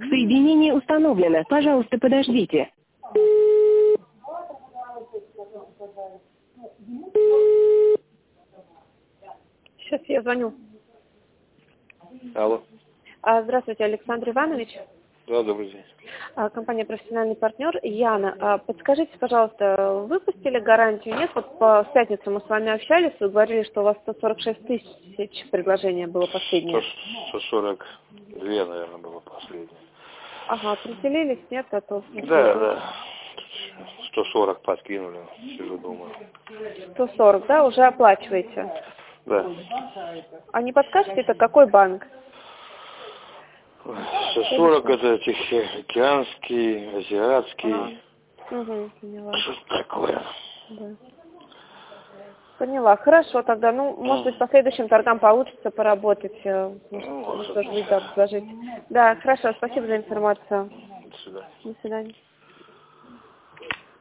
Соединение установлено. Пожалуйста, подождите. Сейчас я звоню. Алло. Здравствуйте, Александр Иванович. Да, добрый день. Компания «Профессиональный партнер». Яна, подскажите, пожалуйста, выпустили гарантию? Нет, вот в пятницу мы с вами общались, вы говорили, что у вас 146 тысяч предложение было последнее. 142, наверное, было последнее. Ага, определились, нет, а то... Да. 140 подкинули, сижу, думаю. 140, да, уже оплачиваете? Да. А не подскажете, это какой банк? 140 это Тихоокеанский, азиатский. Угу, поняла. Что такое? Да. Поняла. Хорошо, тогда, может быть, по следующим торгам получится поработать. Может, тоже выйдет предложить. Да, хорошо, спасибо за информацию. До свидания. До свидания.